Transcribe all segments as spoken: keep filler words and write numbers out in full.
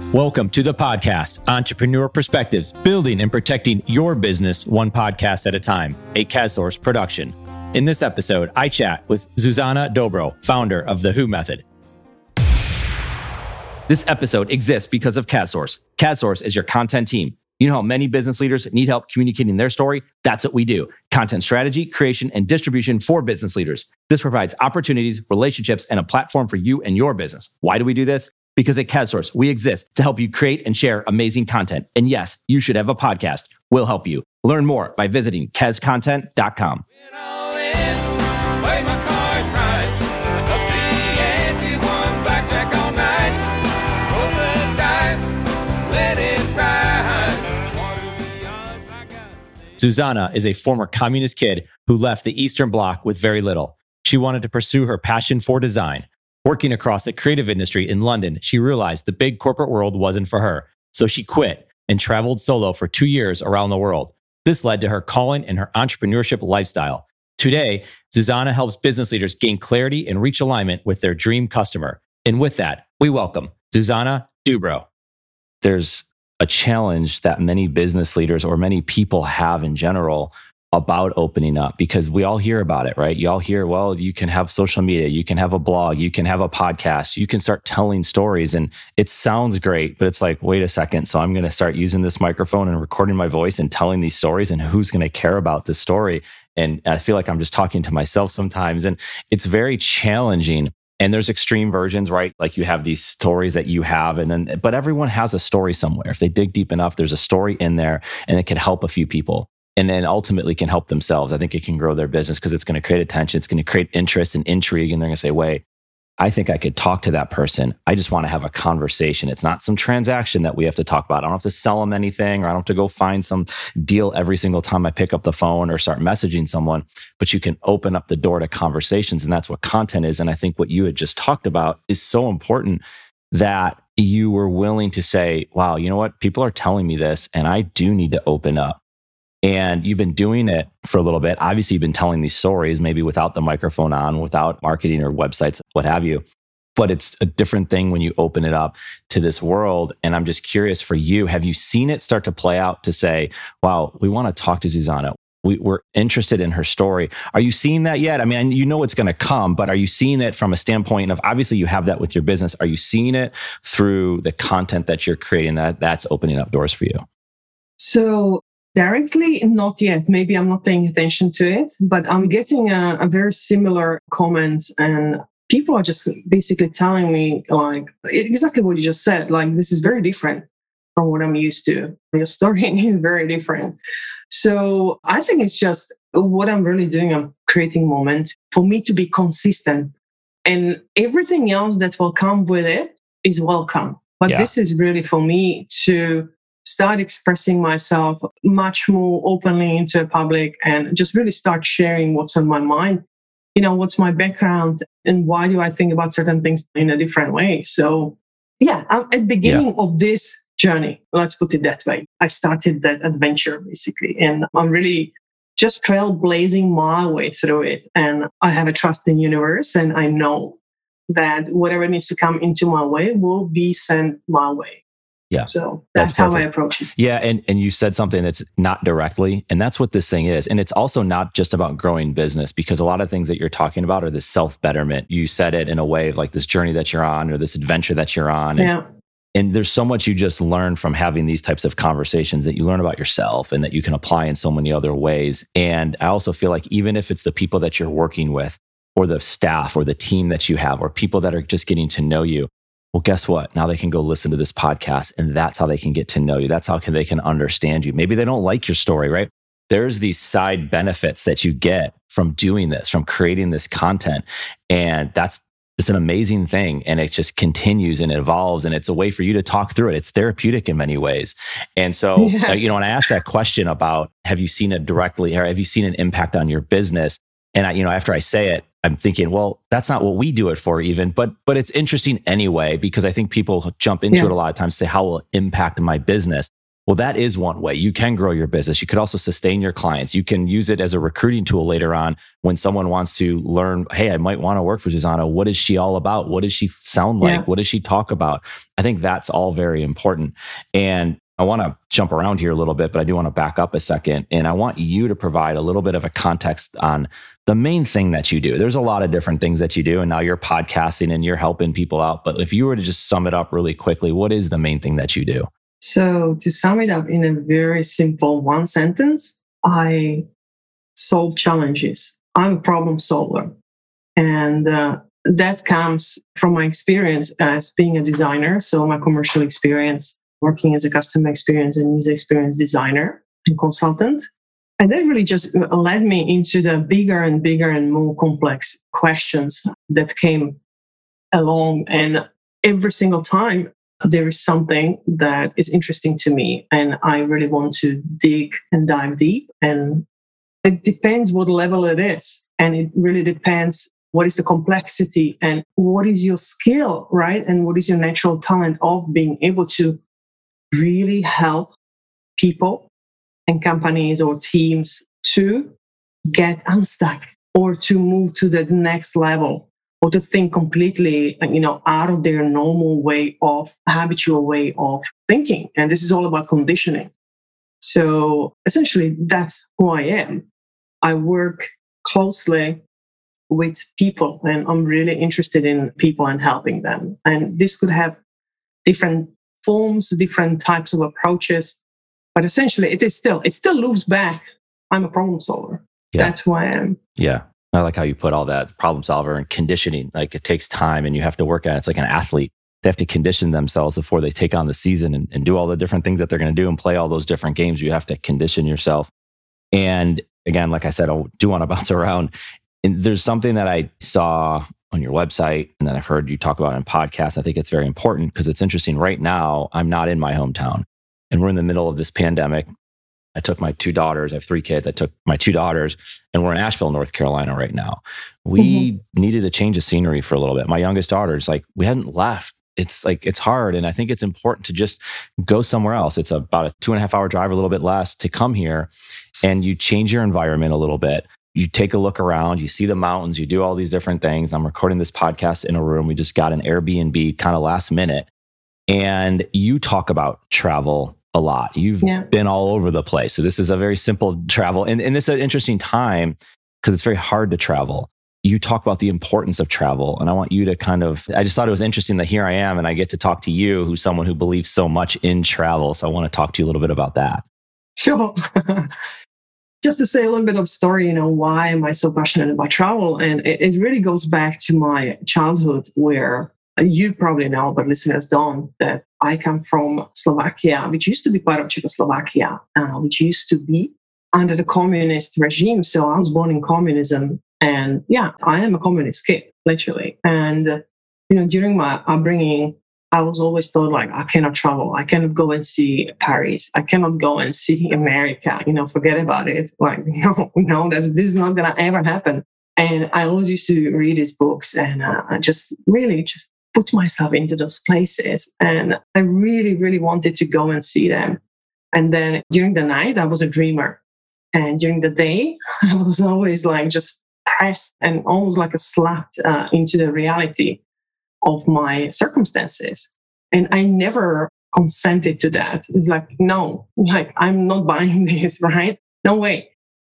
Welcome to the podcast, Entrepreneur Perspectives, building and protecting your business one podcast at a time, a CASSource production. In this episode, I chat with Zuzana Dobro, founder of The Who Method. This episode exists because of CASSource. CASSource is your content team. You know how many business leaders need help communicating their story? That's what we do. Content strategy, creation, and distribution for business leaders. This provides opportunities, relationships, and a platform for you and your business. Why do we do this? Because at CASSource, we exist to help you create and share amazing content. And yes, you should have a podcast. We'll help you. Learn more by visiting cas content dot com. Zuzana is a former communist kid who left the Eastern Bloc with very little. She wanted to pursue her passion for design. Working across the creative industry in London, she realized the big corporate world wasn't for her. So she quit and traveled solo for two years around the world. This led to her calling and her entrepreneurship lifestyle. Today, Zuzana helps business leaders gain clarity and reach alignment with their dream customer. And with that, we welcome Zuzana Dobro. There's a challenge that many business leaders or many people have in general about opening up, because we all hear about it, right? You all hear, well, you can have social media, you can have a blog, you can have a podcast, you can start telling stories, and it sounds great, but it's like, wait a second. So I'm going to start using this microphone and recording my voice and telling these stories, and who's going to care about this story? And I feel like I'm just talking to myself sometimes, and it's very challenging. And there's extreme versions, right? Like you have these stories that you have, and then, but everyone has a story somewhere. If they dig deep enough, there's a story in there, and it can help a few people. And then ultimately can help themselves. I think it can grow their business because it's going to create attention. It's going to create interest and intrigue. And they're going to say, wait, I think I could talk to that person. I just want to have a conversation. It's not some transaction that we have to talk about. I don't have to sell them anything, or I don't have to go find some deal every single time I pick up the phone or start messaging someone. But you can open up the door to conversations. And that's what content is. And I think what you had just talked about is so important, that you were willing to say, wow, you know what? People are telling me this, and I do need to open up. And you've been doing it for a little bit. Obviously, you've been telling these stories, maybe without the microphone on, without marketing or websites, what have you. But it's a different thing when you open it up to this world. And I'm just curious for you, have you seen it start to play out to say, wow, we want to talk to Zuzana. We, we're interested in her story. Are you seeing that yet? I mean, you know it's going to come, but are you seeing it from a standpoint of, obviously you have that with your business. Are you seeing it through the content that you're creating, that that's opening up doors for you? So directly, not yet. Maybe I'm not paying attention to it, but I'm getting a, a very similar comments, and people are just basically telling me like exactly what you just said. Like, this is very different from what I'm used to. Your story is very different. So I think it's just what I'm really doing. I'm creating moment for me to be consistent, and everything else that will come with it is welcome. But yeah. This is really for me to start expressing myself much more openly into the public, and just really start sharing what's on my mind. You know, what's my background and why do I think about certain things in a different way? So yeah, I'm at the beginning yeah. of this journey. Let's put it that way. I started that adventure basically, and I'm really just trailblazing my way through it. And I have a trust in the universe, and I know that whatever needs to come into my way will be sent my way. Yeah. So that's, that's how I approach it. Yeah. And, and you said something that's not directly, and that's what this thing is. And it's also not just about growing business, because a lot of things that you're talking about are this self-betterment. You said it in a way of like this journey that you're on, or this adventure that you're on. And, yeah. and there's so much you just learn from having these types of conversations, that you learn about yourself and that you can apply in so many other ways. And I also feel like even if it's the people that you're working with, or the staff or the team that you have, or people that are just getting to know you, well, guess what? Now they can go listen to this podcast, and that's how they can get to know you. That's how can they can understand you. Maybe they don't like your story, right? There's these side benefits that you get from doing this, from creating this content. And that's it's an amazing thing. And it just continues and evolves. And it's a way for you to talk through it. It's therapeutic in many ways. And so, yeah. uh, you know, when I asked that question about, have you seen it directly, or have you seen an impact on your business? And I, you know, after I say it, I'm thinking, well, that's not what we do it for even, but but it's interesting anyway, because I think people jump into yeah. it a lot of times, say, how will it impact my business? Well, that is one way. You can grow your business. You could also sustain your clients. You can use it as a recruiting tool later on when someone wants to learn, hey, I might want to work for Susanna. What is she all about? What does she sound like? Yeah. What does she talk about? I think that's all very important. And I want to jump around here a little bit, but I do want to back up a second. And I want you to provide a little bit of a context on the main thing that you do. There's a lot of different things that you do, and now you're podcasting and you're helping people out. But if you were to just sum it up really quickly, what is the main thing that you do? So to sum it up in a very simple one sentence, I solve challenges. I'm a problem solver. And uh, that comes from my experience as being a designer. So my commercial experience, working as a customer experience and user experience designer and consultant. And that really just led me into the bigger and bigger and more complex questions that came along. And every single time there is something that is interesting to me and I really want to dig and dive deep. And it depends what level it is. And it really depends what is the complexity and what is your skill, right? And what is your natural talent of being able to really help people and companies or teams to get unstuck or to move to the next level or to think completely, you know, out of their normal way of habitual way of thinking. And this is all about conditioning. So essentially that's who I am. I work closely with people and I'm really interested in people and helping them. And this could have different forms, different types of approaches, but essentially it is still, it still loops back. I'm a problem solver. Yeah. That's who I am. Yeah. I like how you put all that problem solver and conditioning. Like it takes time and you have to work at it. It's like an athlete. They have to condition themselves before they take on the season and, and do all the different things that they're going to do and play all those different games. You have to condition yourself. And again, like I said, I do want to bounce around. And there's something that I saw on your website and that I've heard you talk about in podcasts. I think it's very important because it's interesting. Right now, I'm not in my hometown and we're in the middle of this pandemic. I took my two daughters, I have three kids. I took my two daughters and we're in Asheville, North Carolina right now. We mm-hmm. needed a change of scenery for a little bit. My youngest daughter's like, we hadn't left. It's like, it's hard. And I think it's important to just go somewhere else. It's about a two and a half hour drive, a little bit less to come here and you change your environment a little bit. You take a look around, you see the mountains, you do all these different things. I'm recording this podcast in a room. We just got an Airbnb kind of last minute. And you talk about travel a lot. You've yeah. been all over the place. So this is a very simple travel. And, and this is an interesting time because it's very hard to travel. You talk about the importance of travel. And I want you to kind of, I just thought it was interesting that here I am and I get to talk to you, who's someone who believes so much in travel. So I want to talk to you a little bit about that. Sure. Just to say a little bit of story, you know, why am I so passionate about travel? And it, it really goes back to my childhood where you probably know, but listeners don't, that I come from Slovakia, which used to be part of Czechoslovakia, uh, which used to be under the communist regime. So I was born in communism. And yeah, I am a communist kid, literally. And, uh, you know, during my upbringing, I was always told, like, I cannot travel. I cannot go and see Paris. I cannot go and see America. You know, forget about it. Like, no, no, that's, this is not going to ever happen. And I always used to read his books and uh, I just really just put myself into those places. And I really, really wanted to go and see them. And then during the night, I was a dreamer. And during the day, I was always like just pressed and almost like a slapped uh, into the reality of my circumstances. And I never consented to that. It's like, no, like I'm not buying this, right? No way.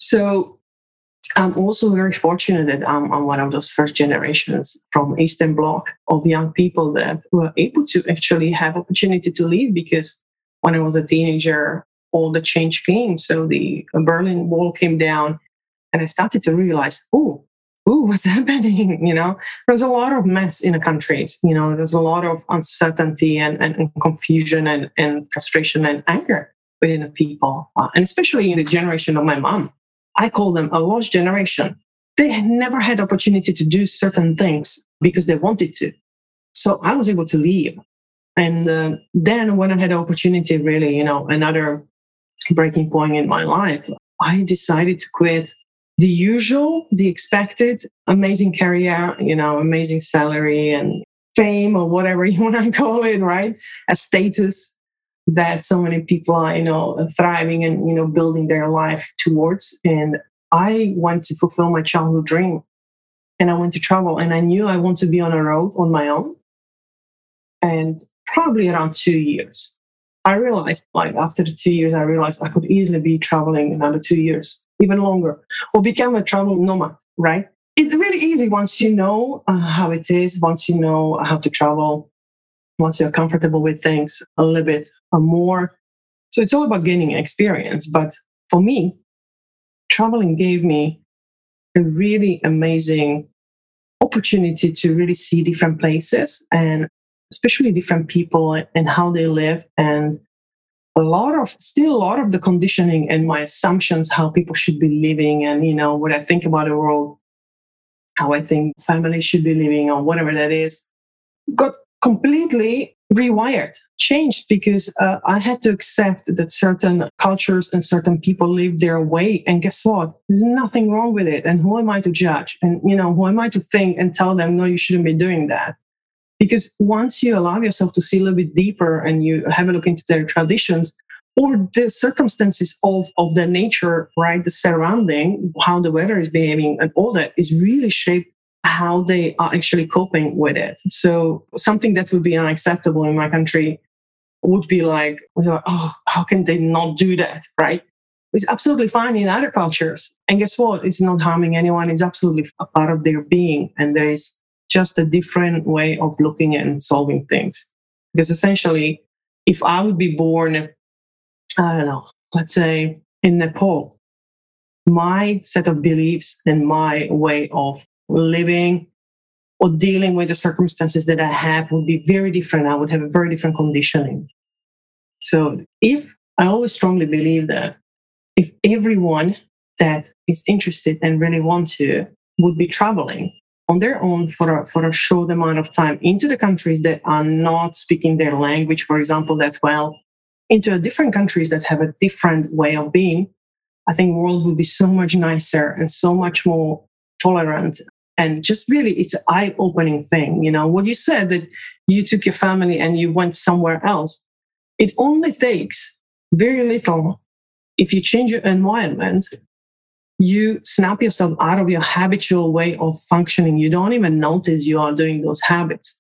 So I'm also very fortunate that I'm, I'm one of those first generations from Eastern Bloc of young people that were able to actually have opportunity to leave, because when I was a teenager, all the change came. So the Berlin Wall came down and I started to realize, oh, ooh, what's happening? You know, there's a lot of mess in the countries. You know, there's a lot of uncertainty and, and, and confusion and, and frustration and anger within the people. Uh, and especially in the generation of my mom, I call them a lost generation. They had never had opportunity to do certain things because they wanted to. So I was able to leave. And uh, then when I had the opportunity, really, you know, another breaking point in my life, I decided to quit the usual, the expected, amazing career, you know, amazing salary and fame or whatever you want to call it, right? A status. that so many people are, you know, thriving and, you know, building their life towards. And I want to fulfill my childhood dream, and I want to travel, and I knew I want to be on a road on my own. And probably around two years, I realized, like after the two years, I realized I could easily be traveling another two years, even longer, or become a travel nomad, right? It's really easy once you know uh, how it is, once you know how to travel, once you're comfortable with things a little bit more. So it's all about gaining experience. But for me, traveling gave me a really amazing opportunity to really see different places, and especially different people and how they live, and a lot of still a lot of the conditioning and my assumptions how people should be living, and you know what I think about the world, how I think families should be living, or whatever that is, got completely rewired, changed, because uh, I had to accept that certain cultures and certain people live their way. And guess what? There's nothing wrong with it. And who am I to judge? And, you know, who am I to think and tell them, no, you shouldn't be doing that? Because once you allow yourself to see a little bit deeper and you have a look into their traditions or the circumstances of, of the nature, right, the surrounding, how the weather is behaving and all that is really shaped how they are actually coping with it. So something that would be unacceptable in my country would be like, oh, how can they not do that, right? It's absolutely fine in other cultures. And guess what? It's not harming anyone. It's absolutely a part of their being. And there is just a different way of looking and solving things. Because essentially, if I would be born, I don't know, let's say in Nepal, my set of beliefs and my way of living or dealing with the circumstances that I have would be very different. I would have a very different conditioning. So if I always strongly believe that if everyone that is interested and really want to would be traveling on their own for a, for a short amount of time into the countries that are not speaking their language, for example, that well, into different countries that have a different way of being, I think the world would be so much nicer and so much more tolerant. And just really, it's an eye-opening thing. You know, what you said that you took your family and you went somewhere else. It only takes very little. If you change your environment, you snap yourself out of your habitual way of functioning. You don't even notice you are doing those habits.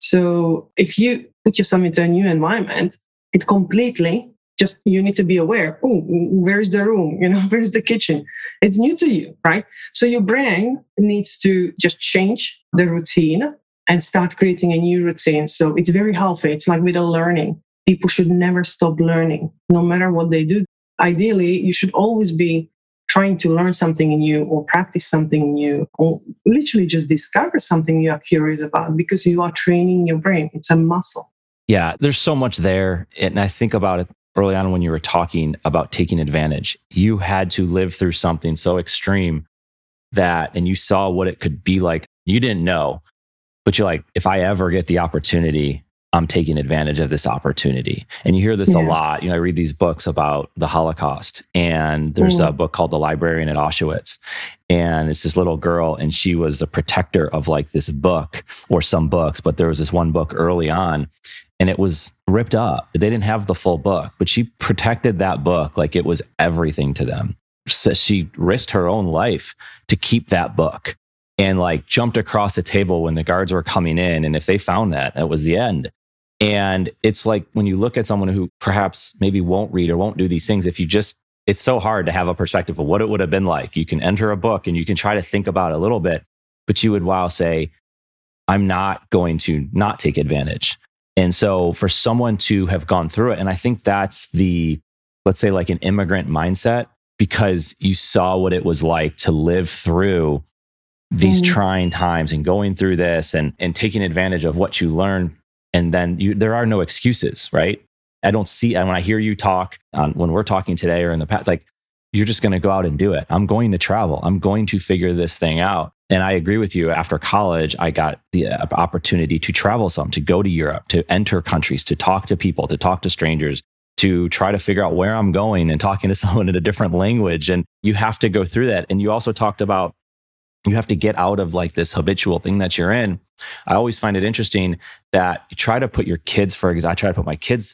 So if you put yourself into a new environment, it completely just, you need to be aware. Oh, where's the room? You know, where's the kitchen? It's new to you, right? So your brain needs to just change the routine and start creating a new routine. So it's very healthy. It's like with a learning. People should never stop learning, no matter what they do. Ideally, you should always be trying to learn something new or practice something new or literally just discover something you are curious about because you are training your brain. It's a muscle. Yeah, there's so much there. And I think about it early on when you were talking about taking advantage. You had to live through something so extreme that, and you saw what it could be like. You didn't know, but you're like, if I ever get the opportunity, I'm taking advantage of this opportunity. And you hear this yeah. a lot. You know, I read these books about the Holocaust, and there's mm. a book called The Librarian at Auschwitz. And it's this little girl, and she was the protector of like this book or some books, but there was this one book early on, and it was ripped up. They didn't have the full book, but she protected that book like it was everything to them. So she risked her own life to keep that book and like jumped across the table when the guards were coming in. And if they found that, that was the end. And it's like when you look at someone who perhaps maybe won't read or won't do these things, if you just, it's so hard to have a perspective of what it would have been like. You can enter a book and you can try to think about it a little bit, but you would, wow, say, I'm not going to not take advantage. And so for someone to have gone through it, and I think that's the, let's say like an immigrant mindset, because you saw what it was like to live through these mm. trying times and going through this and, and taking advantage of what you learned. And then you, there are no excuses, right? I don't see, and when I hear you talk, on, when we're talking today or in the past, like you're just going to go out and do it. I'm going to travel. I'm going to figure this thing out. And I agree with you. After college, I got the opportunity to travel some, to go to Europe, to enter countries, to talk to people, to talk to strangers, to try to figure out where I'm going and talking to someone in a different language. And you have to go through that. And you also talked about you have to get out of like this habitual thing that you're in. I always find it interesting that you try to put your kids, for example, I try to put my kids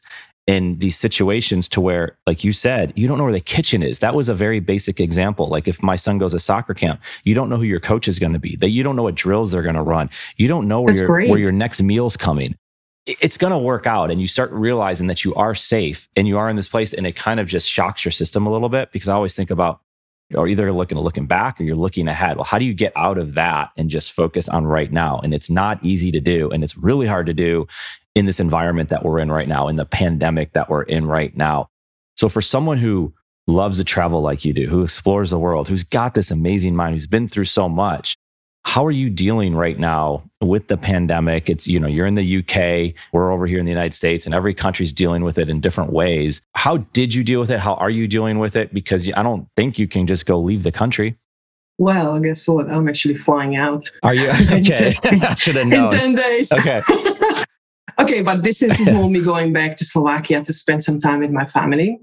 in these situations to where, like you said, you don't know where the kitchen is. That was a very basic example. Like if my son goes to soccer camp, you don't know who your coach is going to be. That you don't know what drills they're going to run. You don't know where That's your great. where your next meal's coming. It's going to work out, and you start realizing that you are safe and you are in this place, and it kind of just shocks your system a little bit, because I always think about, or either looking looking back or you're looking ahead. Well, how do you get out of that and just focus on right now? And it's not easy to do, and it's really hard to do in this environment that we're in right now, in the pandemic that we're in right now. So for someone who loves to travel like you do, who explores the world, who's got this amazing mind, who's been through so much, how are you dealing right now with the pandemic? It's, you know, you're in the U K, we're over here in the United States, and every country's dealing with it in different ways. How did you deal with it? How are you dealing with it? Because I don't think you can just go leave the country. Well, guess what? I'm actually flying out. Are you? Okay. I should have known. In ten days. Okay. Okay, but this is for me going back to Slovakia to spend some time with my family.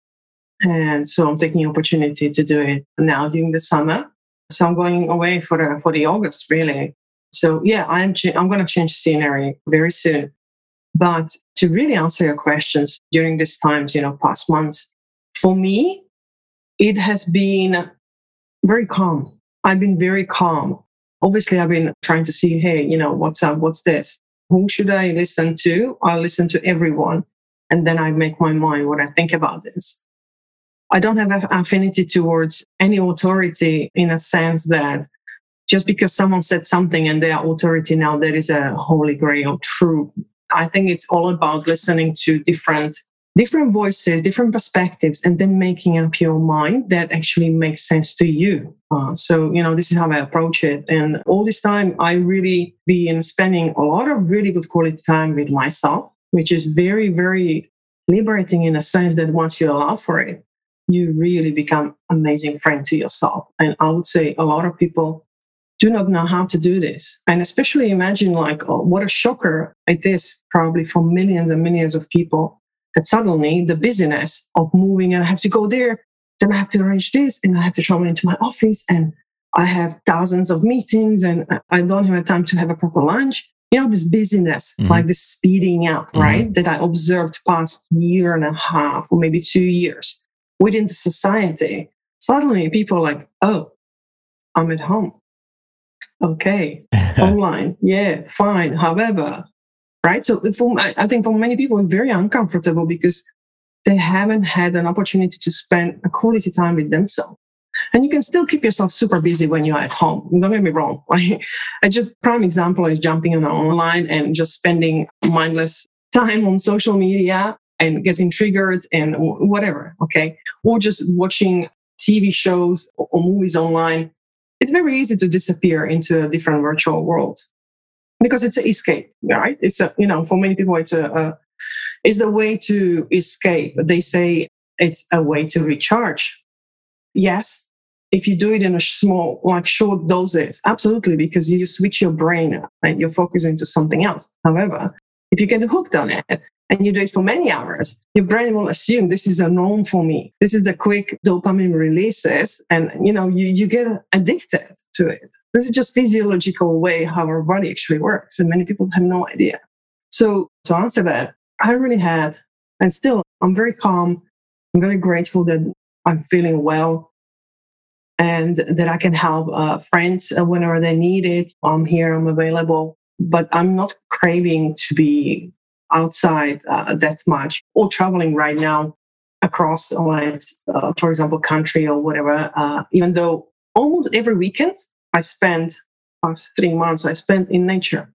And so I'm taking the opportunity to do it now during the summer. So I'm going away for the, for the August, really. So yeah, I'm, ch- I'm going to change scenery very soon. But to really answer your questions during these times, you know, past months, for me, it has been very calm. I've been very calm. Obviously, I've been trying to see, hey, you know, what's up? What's this? Who should I listen to? I listen to everyone. And then I make my mind what I think about this. I don't have an affinity towards any authority in a sense that just because someone said something and they are authority now, there is a holy grail true. I think it's all about listening to different different voices, different perspectives, and then making up your mind that actually makes sense to you. Uh, so, you know, this is how I approach it. And all this time, I really been spending a lot of really good quality time with myself, which is very, very liberating in a sense that once you allow for it, you really become an amazing friend to yourself. And I would say a lot of people do not know how to do this. And especially imagine like, oh, what a shocker it is probably for millions and millions of people that suddenly the busyness of moving and I have to go there, then I have to arrange this and I have to travel into my office and I have thousands of meetings and I don't have time to have a proper lunch. You know, this busyness, mm-hmm. like this speeding up, mm-hmm. right? That I observed past year and a half or maybe two years within the society. Suddenly people are like, oh, I'm at home. Okay, online. Yeah, fine. However, right? So for, I think for many people, it's very uncomfortable because they haven't had an opportunity to spend a quality time with themselves. And you can still keep yourself super busy when you're at home. Don't get me wrong. I just prime example is jumping on online and just spending mindless time on social media and getting triggered and whatever. Okay. Or just watching T V shows or movies online. It's very easy to disappear into a different virtual world. Because it's an escape, right? It's a, you know, for many people, it's a, a, it's the way to escape. They say it's a way to recharge. Yes, if you do it in a small, like short doses, absolutely, because you switch your brain and you're focusing to something else. However, if you get hooked on it and you do it for many hours, your brain will assume this is a norm for me. This is the quick dopamine releases, and you know you, you get addicted to it. This is just physiological way how our body actually works, and many people have no idea. So to answer that, I really had, and still I'm very calm. I'm very grateful that I'm feeling well, and that I can help uh, friends whenever they need it. I'm here. I'm available. But I'm not craving to be outside uh, that much or traveling right now across, like, uh, for example, country or whatever. Uh, even though almost every weekend I spent, past three months, I spent in nature.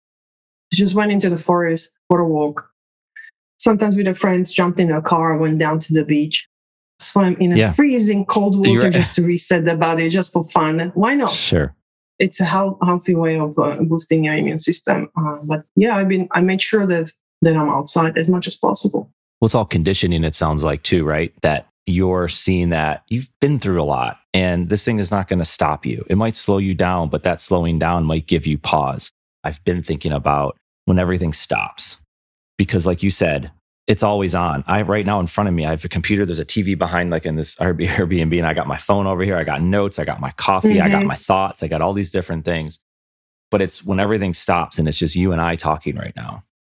Just went into the forest for a walk. Sometimes with the friends, jumped in a car, went down to the beach, swam in a yeah. freezing cold water right. just to reset the body, just for fun. Why not? Sure. It's a healthy way of uh, boosting your immune system. Uh, but yeah, I've been, I made sure that, that I'm outside as much as possible. Well, it's all conditioning, it sounds like too, right? That you're seeing that you've been through a lot and this thing is not going to stop you. It might slow you down, but that slowing down might give you pause. I've been thinking about when everything stops, because like you said, it's always on. I right now in front of me, I have a computer. There's a T V behind, like in this Airbnb, and I got my phone over here. I got notes. I got my coffee. Mm-hmm. I got my thoughts. I got all these different things. But it's when everything stops and it's just you and I talking right now.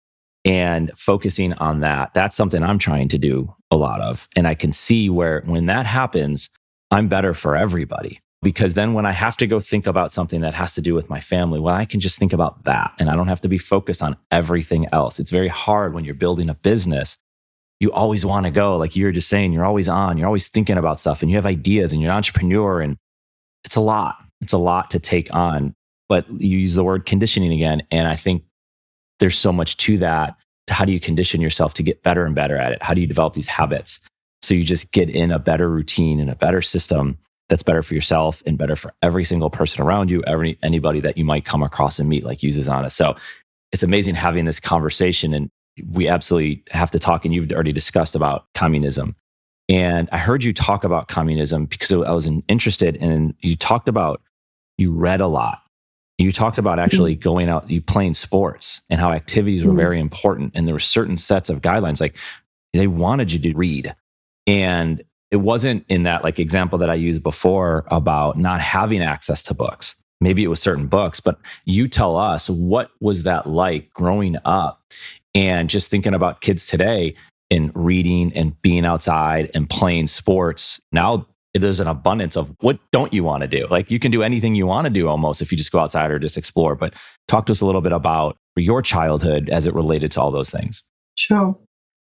and focusing on that. That's something I'm trying to do a lot of. And I can see where when that happens, I'm better for everybody. Because then when I have to go think about something that has to do with my family, well, I can just think about that and I don't have to be focused on everything else. It's very hard when you're building a business. You always want to go, like you were just saying, you're always on, you're always thinking about stuff and you have ideas and you're an entrepreneur and it's a lot. It's a lot to take on. But you use the word conditioning again. And I think there's so much to that. How do you condition yourself to get better and better at it? How do you develop these habits? So you just get in a better routine and a better system that's better for yourself and better for every single person around you, every anybody that you might come across and meet, like you, Zuzana. So it's amazing having this conversation, and we absolutely have to talk. And you've already discussed about communism. And I heard you talk about communism because I was interested, and you talked about, you read a lot. You talked about actually mm-hmm. going out, you playing sports and how activities were mm-hmm. very important. And there were certain sets of guidelines, like they wanted you to read. And it wasn't in that like example that I used before about not having access to books. Maybe it was certain books, but you tell us, what was that like growing up? And just thinking about kids today and reading and being outside and playing sports. Now there's an abundance of what don't you want to do? Like you can do anything you want to do almost if you just go outside or just explore. But talk to us a little bit about your childhood as it related to all those things. Sure.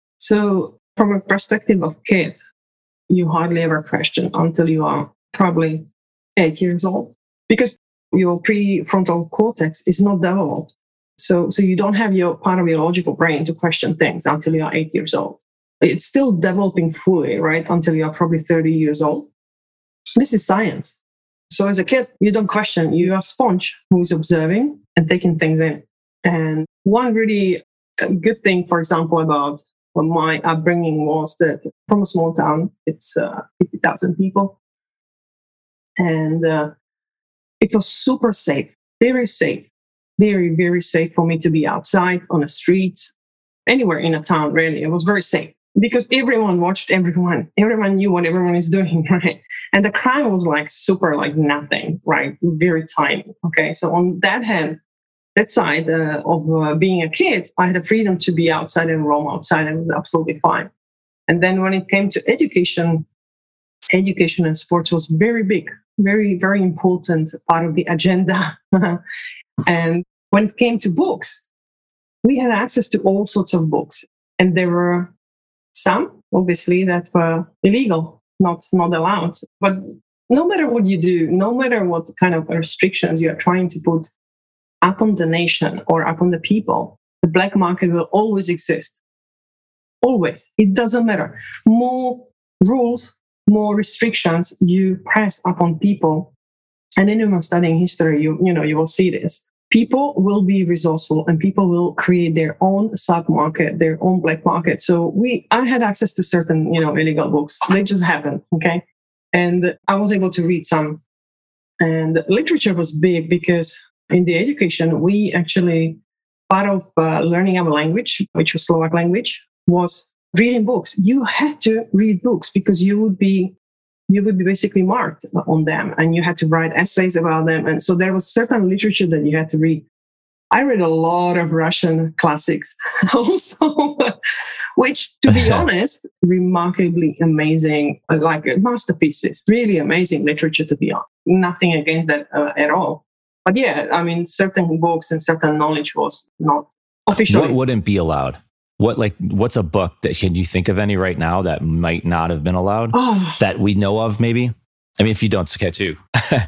So from a perspective of kid, you hardly ever question until you are probably eight years old, because your prefrontal cortex is not developed. So, so you don't have your part of your logical brain to question things until you are eight years old. It's still developing fully, right? Until you are probably thirty years old. This is science. So as a kid, you don't question. You are a sponge who is observing and taking things in. And one really good thing, for example, about my upbringing was that from a small town, it's uh, fifty thousand people. And uh, it was super safe, very safe, very, very safe for me to be outside on the streets, anywhere in a town, really. It was very safe because everyone watched everyone. Everyone knew what everyone is doing, right? And the crime was like super, like nothing, right? Very tiny. Okay. So on that hand, that side uh, of uh, being a kid, I had the freedom to be outside and roam outside, and it was absolutely fine. And then when it came to education, education and sports was very big, very, very important part of the agenda. And when it came to books, we had access to all sorts of books. And there were some, obviously, that were illegal, not, not allowed. But no matter what you do, no matter what kind of restrictions you are trying to put upon the nation or upon the people, the black market will always exist. Always. It doesn't matter. More rules, more restrictions you press upon people. And anyone studying history, you, you know, you will see this. People will be resourceful and people will create their own sub-market, their own black market. So we, I had access to certain, you know, illegal books. They just happened. Okay. And I was able to read some. And literature was big because in the education, we actually, part of uh, learning our language, which was Slovak language, was reading books. You had to read books because you would be, you would be basically marked on them, and you had to write essays about them. And so there was certain literature that you had to read. I read a lot of Russian classics also, which, to be honest, remarkably amazing, like masterpieces, really amazing literature, to be honest. Nothing against that uh, at all. But yeah, I mean, certain books and certain knowledge was not officially. What wouldn't be allowed? What, like, what's a book that, can you think of any right now that might not have been allowed oh. that we know of, maybe? I mean, if you don't, it's okay too.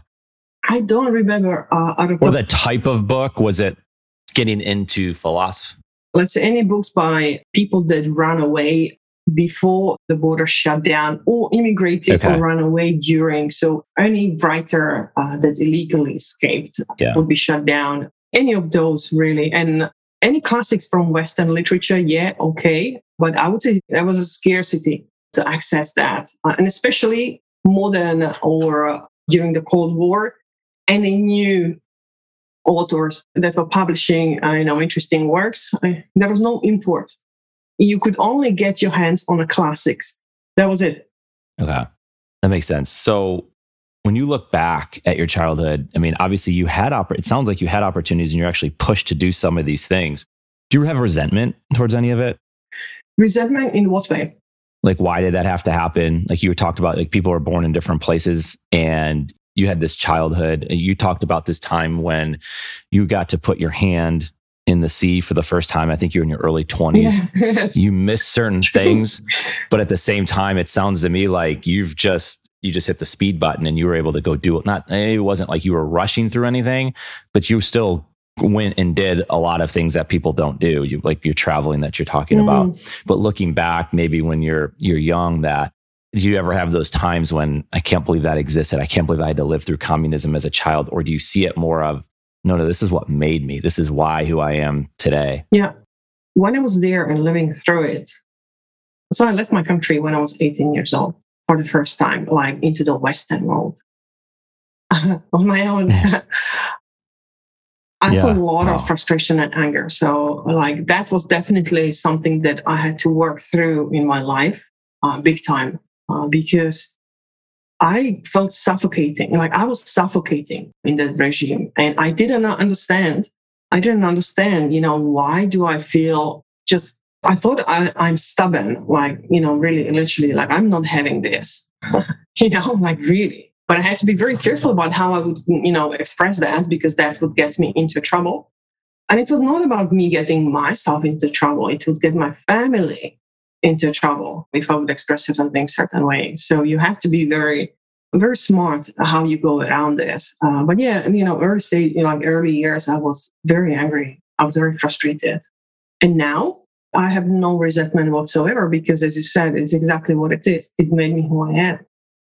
I don't remember. Uh, out of or the type of book, was it getting into philosophy? Let's say any books by people that ran away before the border shut down, or immigrated okay. or ran away during. So any writer uh, that illegally escaped yeah. would be shut down. Any of those, really. And any classics from Western literature, yeah, okay. But I would say there was a scarcity to access that. Uh, and especially modern or uh, during the Cold War, any new authors that were publishing uh, you know, interesting works, I, there was no import. You could only get your hands on the classics. That was it. Okay. That makes sense. So when you look back at your childhood, I mean, obviously you had, oppor- it sounds like you had opportunities and you're actually pushed to do some of these things. Do you have resentment towards any of it? Resentment in what way? Like, why did that have to happen? Like you talked about, like people are born in different places and you had this childhood. You talked about this time when you got to put your hand in the sea for the first time. I think you're in your early twenties. Yeah. You miss certain things, but at the same time, it sounds to me like you've just, you just hit the speed button and you were able to go do it. Not, it wasn't like you were rushing through anything, but you still went and did a lot of things that people don't do. You like you're traveling that you're talking mm. about. But looking back, maybe when you're you're young, that do you ever have those times when I can't believe that existed? I can't believe I had to live through communism as a child. Or do you see it more of, no, no, this is what made me. This is why who I am today. Yeah. When I was there and living through it, so I left my country when I was eighteen years old for the first time, like into the Western world on my own. I yeah. felt a lot wow. of frustration and anger. So like that was definitely something that I had to work through in my life, uh, big time, uh, because I felt suffocating. Like I was suffocating in that regime. And I didn't understand. I didn't understand, you know, why do I feel just, I thought I, I'm stubborn, like, you know, really, literally, like I'm not having this, you know, like really. But I had to be very careful about how I would, you know, express that because that would get me into trouble. And it was not about me getting myself into trouble. It would get my family into trouble if I would express certain things certain ways. So you have to be very, very smart how you go around this. Uh, but yeah, you know, early stage, you know, like early years, I was very angry. I was very frustrated. And now I have no resentment whatsoever because, as you said, it's exactly what it is. It made me who I am.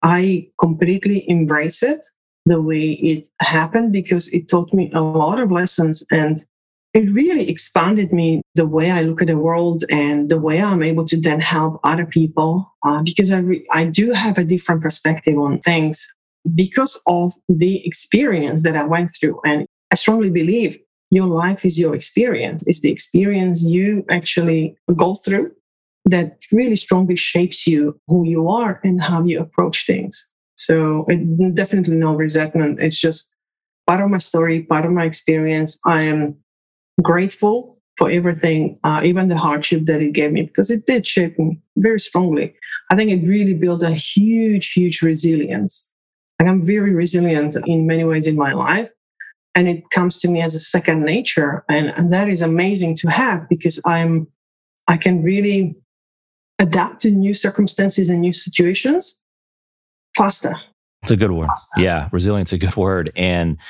I completely embrace it the way it happened because it taught me a lot of lessons and it really expanded me the way I look at the world and the way I'm able to then help other people uh, because I, re- I do have a different perspective on things because of the experience that I went through. And I strongly believe your life is your experience. It's the experience you actually go through that really strongly shapes you, who you are and how you approach things. So it, definitely no resentment. It's just part of my story, part of my experience. I am grateful for everything, uh, even the hardship that it gave me, because it did shape me very strongly. I think it really built a huge, huge resilience. Like I'm very resilient in many ways in my life. And it comes to me as a second nature. And, and that is amazing to have because I'm, I can really adapt to new circumstances and new situations faster. It's a good word. Faster. Yeah. Resilience is a good word. And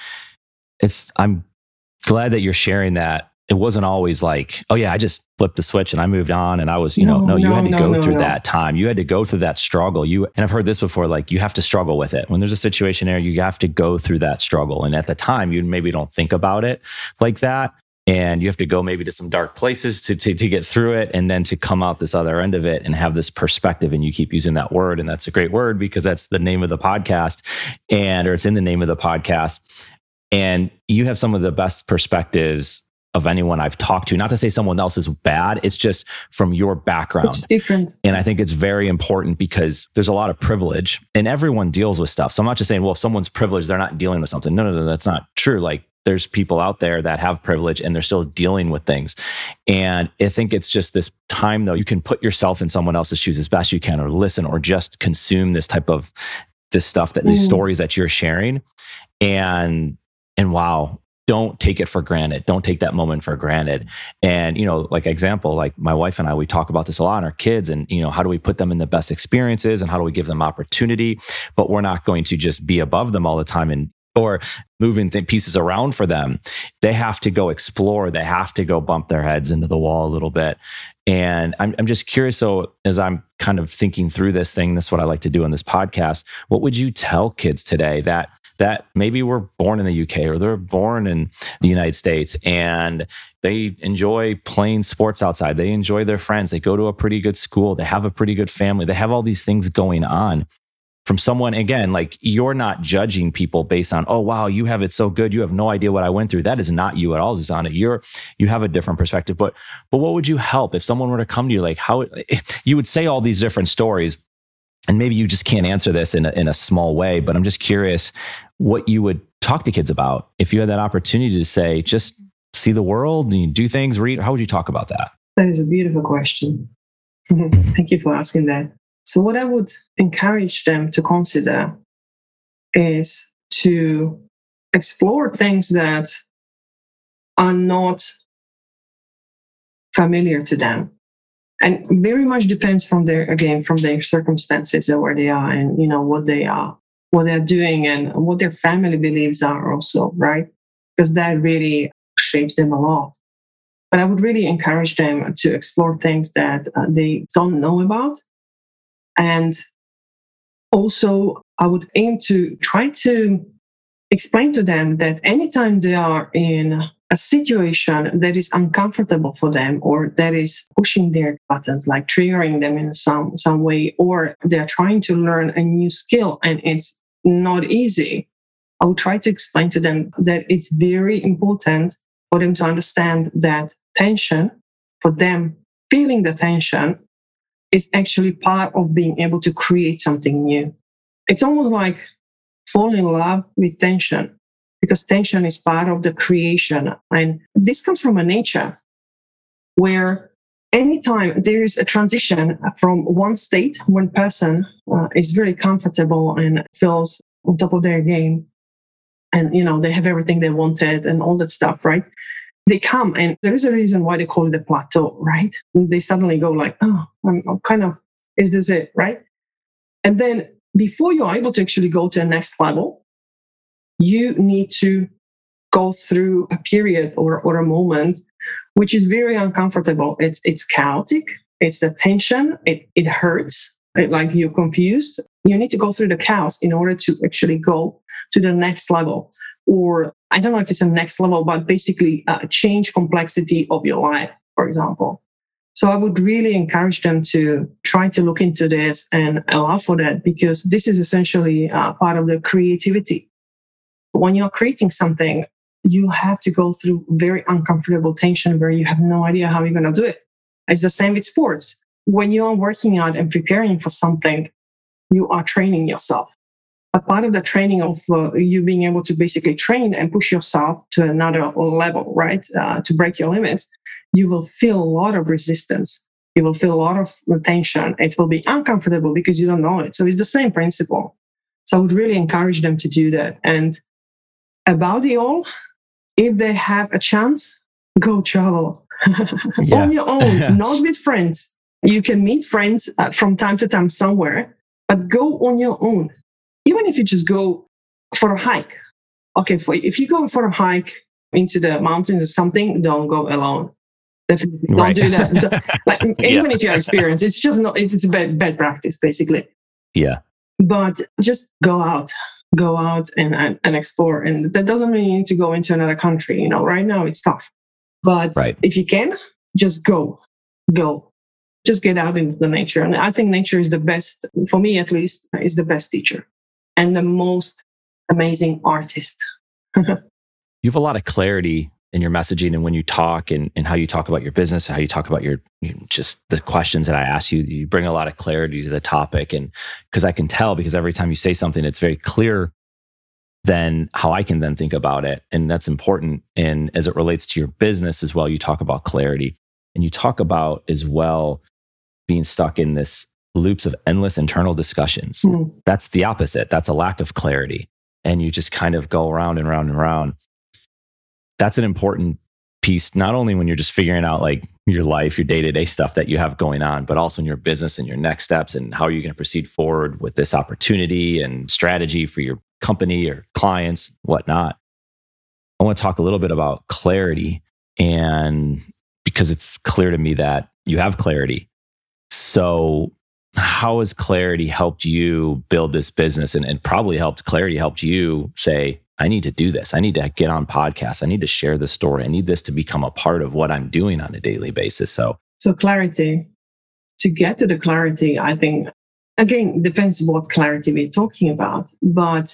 it's, I'm glad that you're sharing that. It wasn't always like, oh yeah, I just flipped the switch and I moved on and I was, you no, know, no, you no, had to no, go no, through no. that time. You had to go through that struggle. You, and I've heard this before, like you have to struggle with it. When there's a situation there, you have to go through that struggle. And at the time, you maybe don't think about it like that. And you have to go maybe to some dark places to, to, to get through it and then to come out this other end of it and have this perspective. And you keep using that word. And that's a great word because that's the name of the podcast and, or it's in the name of the podcast. And you have some of the best perspectives of anyone I've talked to, not to say someone else is bad. It's just from your background. It's different. And I think it's very important because there's a lot of privilege and everyone deals with stuff. So I'm not just saying, well, if someone's privileged, they're not dealing with something. No, no, no, that's not true. Like there's people out there that have privilege and they're still dealing with things. And I think it's just this time though, you can put yourself in someone else's shoes as best you can, or listen, or just consume this type of this stuff that mm. these stories that you're sharing. And, and wow, don't take it for granted. Don't take that moment for granted. And, you know, like example, like my wife and I, we talk about this a lot, and our kids, and, you know, how do we put them in the best experiences and how do we give them opportunity? But we're not going to just be above them all the time and or moving th- pieces around for them. They have to go explore. They have to go bump their heads into the wall a little bit. And I'm, I'm just curious. So as I'm kind of thinking through this thing, this is what I like to do on this podcast. What would you tell kids today that that maybe were born in the U K or they're born in the United States and they enjoy playing sports outside. They enjoy their friends. They go to a pretty good school. They have a pretty good family. They have all these things going on. From someone, again, like you're not judging people based on, oh, wow, you have it so good. You have no idea what I went through. That is not you at all, Zuzana. You're, you have a different perspective. But, but what would you help if someone were to come to you? Like how you would say all these different stories, and maybe you just can't answer this in a, in a small way, but I'm just curious what you would talk to kids about if you had that opportunity to say, just see the world and you do things, read? How would you talk about that? That is a beautiful question. Thank you for asking that. So what I would encourage them to consider is to explore things that are not familiar to them. And very much depends from their, again, from their circumstances and where they are and, you know, what they are, what they're doing and what their family beliefs are also, right? Because that really shapes them a lot. But I would really encourage them to explore things that uh, they don't know about. And also, I would aim to try to explain to them that anytime they are in a situation that is uncomfortable for them or that is pushing their buttons, like triggering them in some, some way, or they're trying to learn a new skill and it's not easy, I would try to explain to them that it's very important for them to understand that tension, for them feeling the tension, is actually part of being able to create something new. It's almost like fall in love with tension, because tension is part of the creation. And this comes from a nature where anytime there is a transition from one state, one person uh, is very comfortable and feels on top of their game, and you know they have everything they wanted and all that stuff, right? They come, and there is a reason why they call it a plateau, right? And they suddenly go like, oh, I'm, I'm kind of, is this it, right? And then before you're able to actually go to the next level, you need to go through a period or, or a moment which is very uncomfortable. It's it's chaotic. It's the tension. It it hurts. It, like you're confused. You need to go through the chaos in order to actually go to the next level. Or I don't know if it's a next level, but basically uh, change complexity of your life, for example. So I would really encourage them to try to look into this and allow for that, because this is essentially uh, part of the creativity. When you're creating something, you have to go through very uncomfortable tension where you have no idea how you're going to do it. It's the same with sports. When you're working out and preparing for something, you are training yourself. But part of the training of uh, you being able to basically train and push yourself to another level, right? Uh, to break your limits, you will feel a lot of resistance. You will feel a lot of tension. It will be uncomfortable because you don't know it. So it's the same principle. So I would really encourage them to do that. And about it all, if they have a chance, go travel Yeah. on your own, not with friends. You can meet friends uh, from time to time somewhere, but go on your own. Even if you just go for a hike. Okay, for, if you go for a hike into the mountains or something, don't go alone. Definitely don't Right. do that. Like, even Yeah. if you're experienced, it's just not, it's a bad, bad practice, basically. Yeah. But just go out, go out and, and, and explore. And that doesn't mean you need to go into another country. You know, right now it's tough. But Right. if you can, just go, go. Just get out into the nature. And I think nature is the best, for me at least, is the best teacher and the most amazing artist. You have a lot of clarity in your messaging and when you talk and, and how you talk about your business, how you talk about your, you know, just the questions that I ask you, you bring a lot of clarity to the topic. And because I can tell, because every time you say something, it's very clear than how I can then think about it. And that's important. And as it relates to your business as well, you talk about clarity and you talk about as well being stuck in this loops of endless internal discussions. Mm. That's the opposite. That's a lack of clarity. And you just kind of go around and around and around. That's an important piece, not only when you're just figuring out like your life, your day-to-day stuff that you have going on, but also in your business and your next steps and how you're going to proceed forward with this opportunity and strategy for your company or clients, whatnot. I want to talk a little bit about clarity, and because it's clear to me that you have clarity. So how has clarity helped you build this business, and, and probably helped clarity helped you say, I need to do this. I need to get on podcasts. I need to share this story. I need this to become a part of what I'm doing on a daily basis. So, so clarity, to get to the clarity, I think, again, depends what clarity we're talking about. But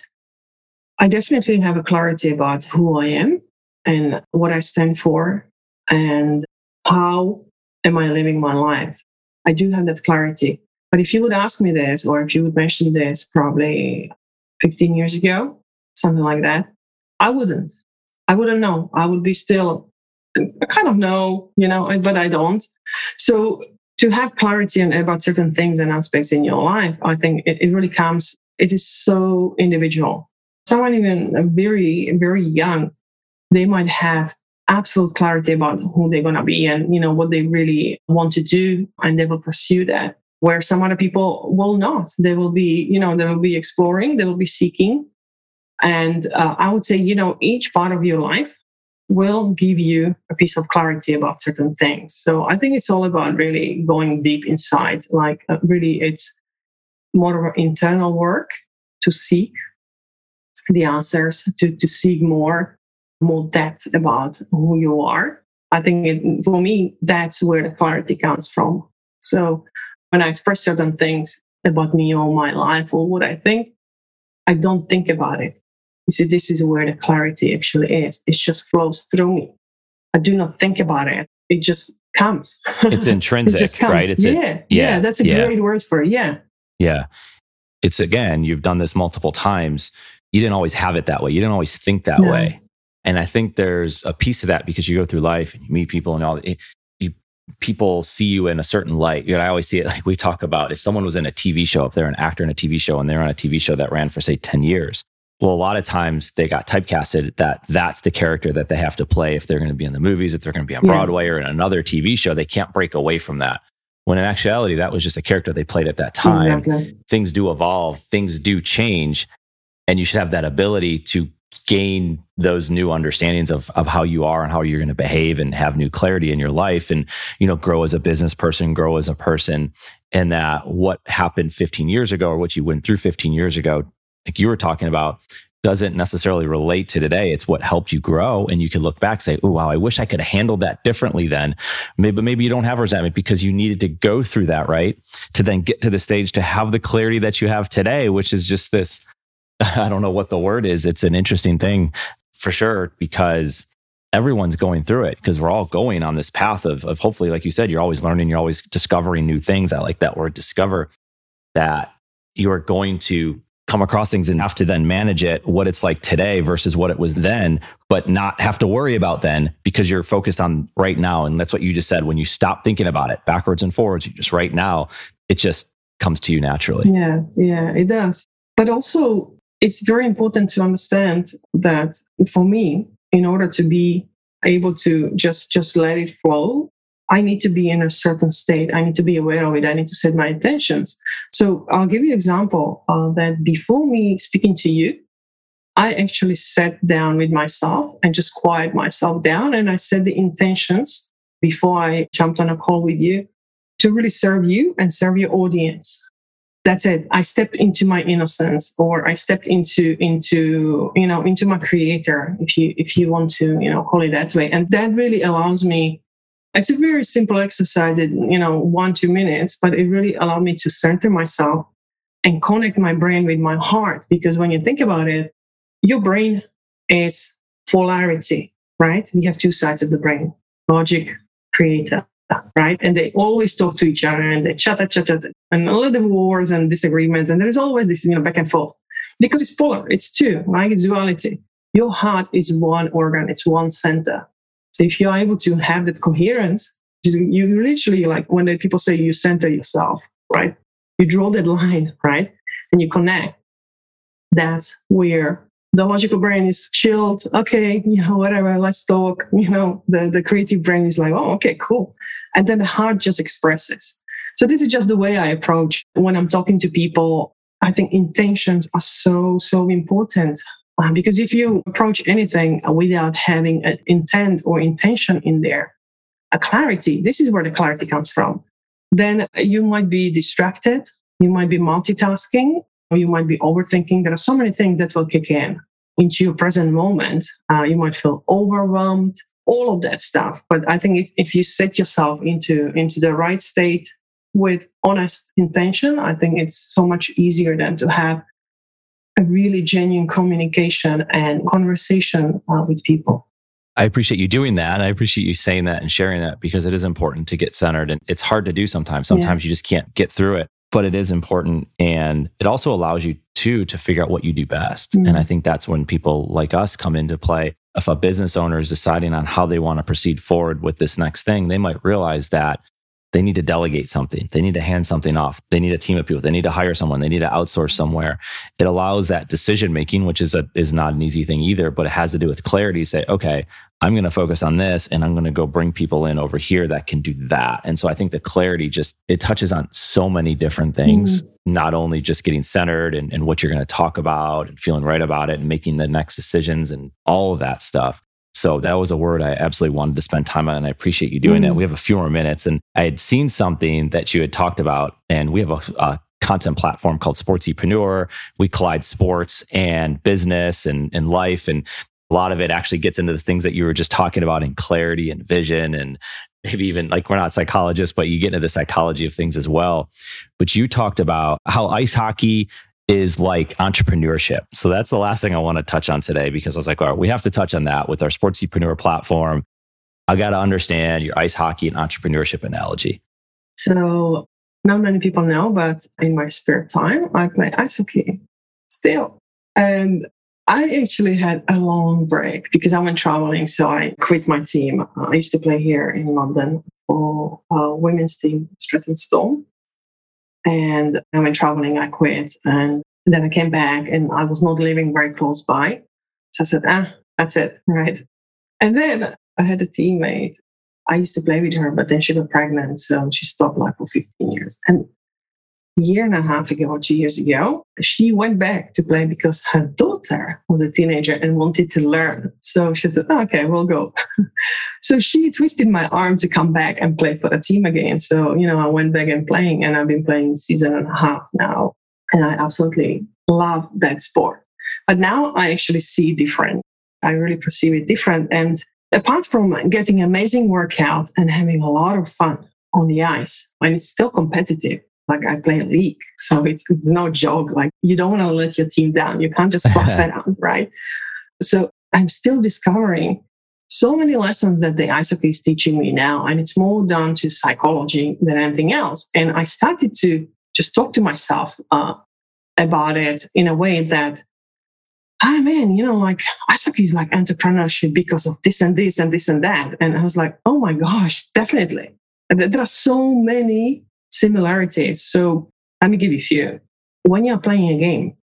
I definitely have a clarity about who I am and what I stand for and how am I living my life. I do have that clarity. But if you would ask me this, or if you would mention this probably fifteen years ago, something like that, I wouldn't. I wouldn't know. I would be still I kind of know, you know, but I don't. So to have clarity on, about certain things and aspects in your life, I think it, it really comes, it is so individual. Someone even very, very young, they might have absolute clarity about who they're going to be and, you know, what they really want to do, and they will pursue that. Where some other people will not. They will be, you know, they will be exploring, they will be seeking. And uh, I would say, you know, each part of your life will give you a piece of clarity about certain things. So I think it's all about really going deep inside. Like uh, really, it's more of an internal work to seek the answers, to, to seek more, more depth about who you are. I think it, for me, that's where the clarity comes from. So when I express certain things about me or my life or what I think, I don't think about it. You see, this is where the clarity actually is. It just flows through me. I do not think about it. It just comes. It's intrinsic, it just comes. right? It's yeah, a, yeah, yeah, that's a yeah. great word for it. Yeah. Yeah. It's, again, you've done this multiple times. You didn't always have it that way. You didn't always think that No. way. And I think there's a piece of that because you go through life and you meet people and all that. You, people see you in a certain light. You know, I always see it like we talk about if someone was in a T V show, if they're an actor in a T V show and they're on a T V show that ran for, say, ten years. Well, a lot of times they got typecasted that that's the character that they have to play if they're going to be in the movies, if they're going to be on Yeah. Broadway or in another T V show. They can't break away from that. When in actuality, that was just a character they played at that time. Exactly. Things do evolve, things do change, and you should have that ability to gain those new understandings of, of how you are and how you're going to behave and have new clarity in your life and, you know, grow as a business person, grow as a person. And that what happened fifteen years ago or what you went through fifteen years ago, like you were talking about, doesn't necessarily relate to today. It's what helped you grow. And you can look back and say, oh, wow, I wish I could have handled that differently then. Maybe, maybe you don't have resentment because you needed to go through that, right? To then get to the stage to have the clarity that you have today, which is just this, I don't know what the word is. It's an interesting thing for sure, because everyone's going through it because we're all going on this path of, of hopefully, like you said, you're always learning, you're always discovering new things. I like that word, discover, that you're going to come across things and have to then manage it, what it's like today versus what it was then, but not have to worry about then because you're focused on right now. And that's what you just said. When you stop thinking about it backwards and forwards, you just right now, it just comes to you naturally. Yeah, yeah, it does. But also, it's very important to understand that for me, in order to be able to just, just let it flow, I need to be in a certain state. I need to be aware of it. I need to set my intentions. So I'll give you an example uh, that before me speaking to you, I actually sat down with myself and just quiet myself down. And I set the intentions before I jumped on a call with you to really serve you and serve your audience. That's it. I stepped into my innocence, or I stepped into, into, you know, into my creator, if you, if you want to, you know, call it that way. And that really allows me. It's a very simple exercise, in, you know, one, two minutes, but it really allowed me to center myself and connect my brain with my heart. Because when you think about it, your brain is polarity, right? You have two sides of the brain, logic, creator, right? And they always talk to each other and they chatter, chatter, and a lot of wars and disagreements. And there's always this, you know, back and forth because it's polar. It's two, right? It's duality. Your heart is one organ. It's one center. So if you're able to have that coherence, you literally, like when the people say you center yourself, right? You draw that line, right? And you connect. That's where the logical brain is chilled. Okay, you know, whatever, let's talk. You know, the, the creative brain is like, oh, okay, cool. And then the heart just expresses. So this is just the way I approach when I'm talking to people. I think intentions are so, so important. Uh, because if you approach anything without having an intent or intention in there, a clarity, this is where the clarity comes from, then you might be distracted, you might be multitasking, or you might be overthinking. There are so many things that will kick in into your present moment. Uh, you might feel overwhelmed, all of that stuff. But I think it's, if you set yourself into, into the right state with honest intention, I think it's so much easier than to have a really genuine communication and conversation uh, with people. I appreciate you doing that. And I appreciate you saying that and sharing that because it is important to get centered. And it's hard to do sometimes. Sometimes yeah. you just can't get through it, but it is important. And it also allows you too to figure out what you do best. Mm-hmm. And I think that's when people like us come into play. if a business owner is deciding on how they want to proceed forward with this next thing, they might realize that they need to delegate something. They need to hand something off. They need a team of people. They need to hire someone. They need to outsource somewhere. It allows that decision making, which is a is not an easy thing either, but it has to do with clarity. Say, okay, I'm going to focus on this, and I'm going to go bring people in over here that can do that. And so I think the clarity just it touches on so many different things. Mm-hmm. Not only just getting centered and, and what you're going to talk about and feeling right about it and making the next decisions and all of that stuff. So that was a word I absolutely wanted to spend time on, and I appreciate you doing mm. that. We have a few more minutes, and I had seen something that you had talked about, and we have a, a content platform called Sportsepreneur. We collide sports and business and, and life, and a lot of it actually gets into the things that you were just talking about in clarity and vision, and maybe even like we're not psychologists, but you get into the psychology of things as well. But you talked about how ice hockey is like entrepreneurship. So that's the last thing I want to touch on today, because I was like, all right, we have to touch on that with our Sportsepreneur platform. I got to understand your ice hockey and entrepreneurship analogy. So not many people know, but in my spare time, I play ice hockey still. And I actually had a long break because I went traveling. So I quit my team. I used to play here in London for a women's team, Stratton Storm. And I went traveling, I quit. And then I came back and I was not living very close by. So I said, ah, that's it, right? And then I had a teammate. I used to play with her, but then she got pregnant. So she stopped like for fifteen years. And a year and a half ago, or two years ago, she went back to play because her daughter was a teenager and wanted to learn. So she said, oh, okay, we'll go. So she twisted my arm to come back and play for the team again. So, you know, I went back and playing, and I've been playing season and a half now. And I absolutely love that sport. But now I actually see different. I really perceive it different. And apart from getting amazing workout and having a lot of fun on the ice, and it's still competitive. Like I play a league, so it's, it's no joke. Like you don't want to let your team down. You can't just buff it out, right? So I'm still discovering so many lessons that the ice hockey is teaching me now. And it's more down to psychology than anything else. And I started to just talk to myself uh, about it in a way that, ah, man, you know, like ice hockey is like entrepreneurship because of this and this and this and that. And I was like, oh my gosh, definitely. And there are so many similarities. So let me give you a few. When you're playing a game,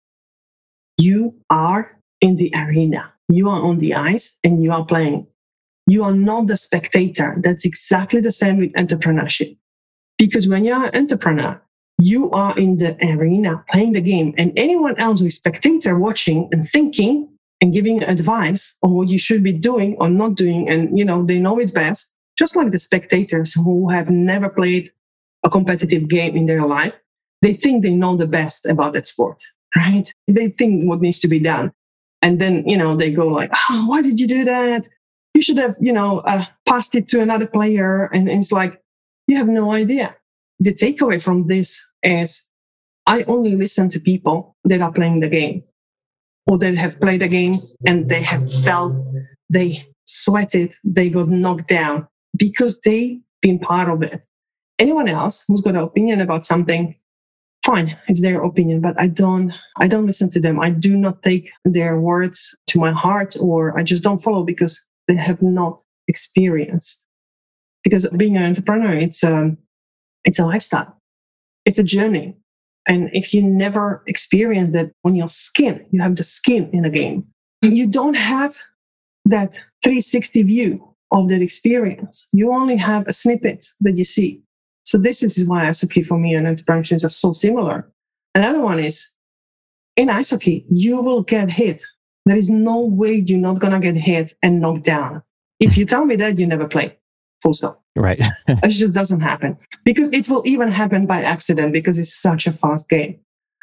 you are in the arena. You are on the ice and you are playing. You are not the spectator. That's exactly the same with entrepreneurship. Because when you're an entrepreneur, you are in the arena playing the game, and anyone else who is spectator watching and thinking and giving advice on what you should be doing or not doing, and you know they know it best, just like the spectators who have never played a competitive game in their life, they think they know the best about that sport, right? They think what needs to be done. And then, you know, they go like, oh, why did you do that? You should have, you know, uh, passed it to another player. And, and it's like, you have no idea. The takeaway from this is I only listen to people that are playing the game or that have played the game and they have felt, they sweated, they got knocked down because they've been part of it. Anyone else who's got an opinion about something, fine, it's their opinion, but I don't, I don't listen to them. I do not take their words to my heart, or I just don't follow because they have not experienced. Because being an entrepreneur, it's a, it's a lifestyle. It's a journey. And if you never experience that on your skin, you have the skin in a game, you don't have that three sixty view of that experience. You only have a snippet that you see. So this is why ice hockey for me and entrepreneurship are so similar. Another one is, in ice hockey, you will get hit. There is no way you're not going to get hit and knocked down. If you tell me that, you never play. Full stop. Right. It just doesn't happen. Because it will even happen by accident because it's such a fast game.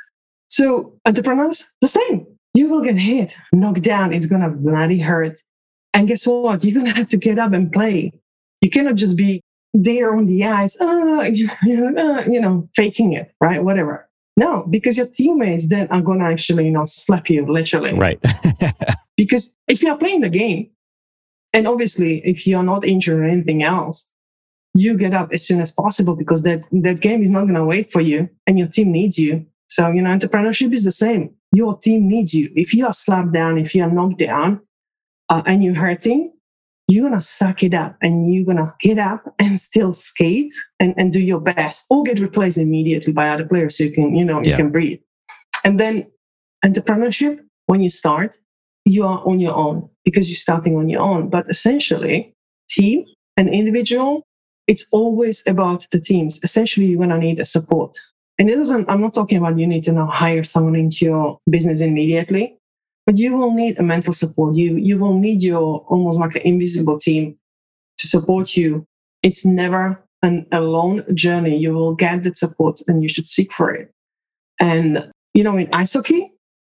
So entrepreneurs, the same. You will get hit, knocked down. It's going to bloody hurt. And guess what? You're going to have to get up and play. You cannot just be there on the ice, uh, you know, faking it, right? Whatever. No, because your teammates then are going to actually, you know, slap you literally. Right. Because if you are playing the game, and obviously if you are not injured or anything else, you get up as soon as possible because that, that game is not going to wait for you and your team needs you. So, you know, entrepreneurship is the same. Your team needs you. If you are slapped down, if you are knocked down, uh, and you're hurting, you're going to suck it up and you're going to get up and still skate and, and do your best, or get replaced immediately by other players so you can, you know, you yeah. can breathe. And then entrepreneurship, when you start, you are on your own because you're starting on your own. But essentially, team and individual, it's always about the teams. Essentially, you're going to need a support. And it doesn't, I'm not talking about you need to now hire someone into your business immediately, but you will need a mental support. You, you will need your almost like an invisible team to support you. It's never an alone journey. You will get that support and you should seek for it. And, you know, in ice hockey,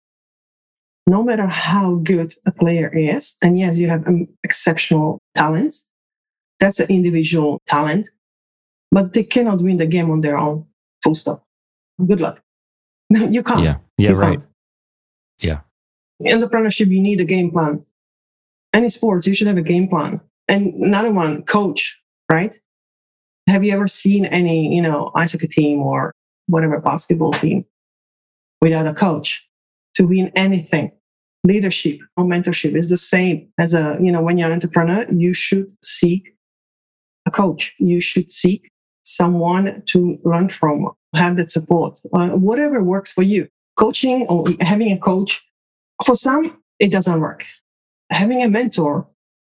no matter how good a player is, and yes, you have um, exceptional talents, that's an individual talent, but they cannot win the game on their own, full stop. Good luck. You can't. Yeah, yeah, you right. Can't. Yeah. In entrepreneurship, you need a game plan. Any sports, you should have a game plan. And another one, coach, right? Have you ever seen any, you know, ice hockey team or whatever basketball team without a coach to win anything? Leadership or mentorship is the same as a, you know, when you're an entrepreneur, you should seek a coach. You should seek someone to learn from, have that support, uh, whatever works for you. Coaching or having a coach, for some, it doesn't work. Having a mentor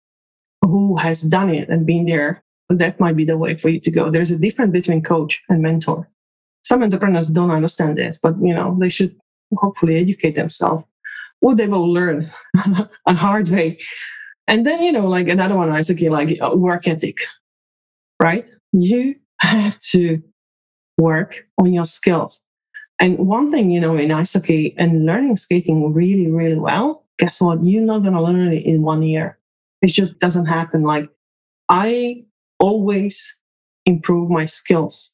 who has done it and been there, that might be the way for you to go. There's a difference between coach and mentor. Some entrepreneurs don't understand this, but, you know, they should hopefully educate themselves, or they will learn a hard way. And then, you know, like another one, I say, like work ethic, right? You have to work on your skills. And one thing, you know, in ice hockey and learning skating really, really well, guess what? You're not going to learn it in one year. It just doesn't happen. Like, I always improve my skills